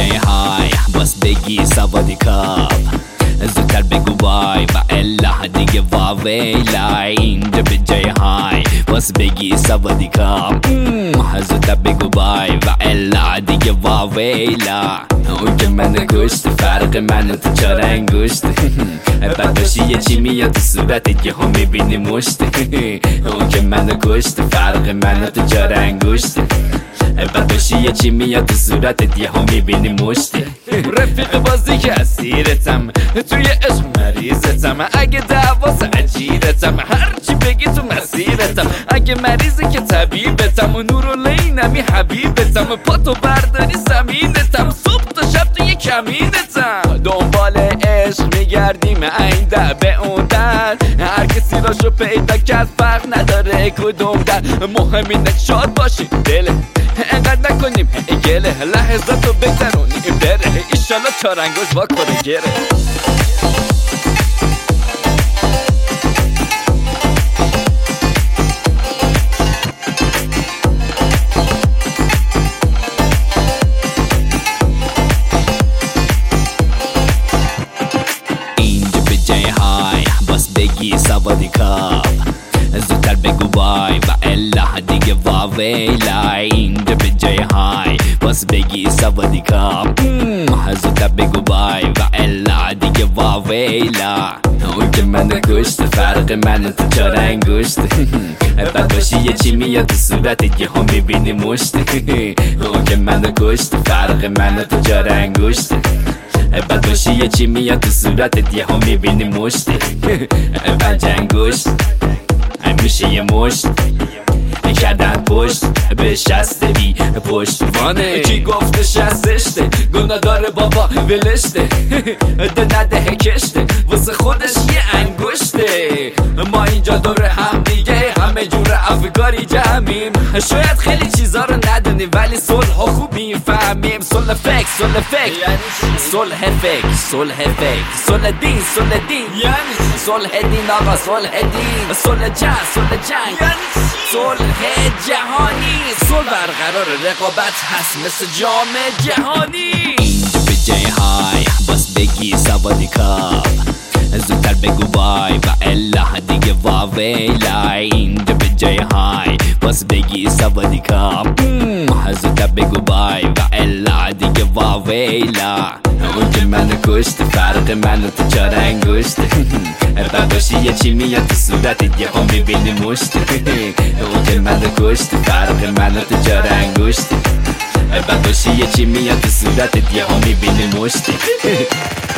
جای های باز بگی سوادی کاب زودتر بگو وای و الا دیگه واویلای اینجا به جای های باز بگی سوادی کاب زودتر بگو وای و الا دیگه واویلا اون که من کشت فرق من و تو چار انگشت بعد باشی یه چی میاد تو صورتت که هم میبینی مشت اون که من کشت فرق من و تو چار انگشت بعد باشی یه چی میاد تو صورتت یه هم میبینی مشتی رفیق بازی که اسیرتم توی عشق مریضتم اگه دعواس عجیرتم هرچی بگی تو مسیرتم اگه مریضی که طبیبتم و نورالعینمی حبیبتم پاتو برداری زمینتم صبح تا شب توی کمینتم دنبال عشق میگردیم این در به اون در هر کسی راشو پیدا کرد فرق نداره کدوم در مهم اینه شاد باشی دله انقدر نکنیم گله لحظاتو بگذرونیم بره ایشالا چارنگوش وا کنه گره اینجا به جای های باز بگی سوادی کاب زودتر بگو وای و الا دیگه واویلای اینجا به جای های باز بگی سوادی کاب زودتر بگو وای و الا دیگه واویلا اون که من کشت فرق من تو چار انگشت بعد باشی یه چی میاد تو صورتت یه هم میبینی مشت اون که من کشت فرق من تو چار انگشت بعد باشی یه چی میاد تو صورتت یه هم میبینی مشت پنج انگشت میشه یه مشت کردن پشت به شسته بی پشتوانه کی گفته شستشته گناه داره بابا ولشته ده نده کشته واسه خودش یه انگشته ما اینجا دور هم دیگه همه جور افکاری جمعیم شاید خیلی چیزا رو ندونیم ولی صلح ها خوب میفهمیم صلح فکر صلح فکر صلح فکر صلح فکر صلح دین صلح دین یعنی صلح دین آقا صلح دین صلح جنگ صلح جنگ صلح جهانی صلح برقرار رقابت هست مثل جام جهانی اینجا به جای های باز بگی سوادی کاب زودتر بگو وای و الا دیگه واویلای اینجا به جای های باز بگی سوادی کاب زودتر بگو وای و الا دیگه واویلا اون که من کشت فرق من و تو چار انگشت بعد باشی یه چی میاد تو صورتت یه هم میبینی مشت اون که من کشت فرق من و تو چار انگشت بعد باشی یه چی میاد تو صورتت یه هم میبینی مشتی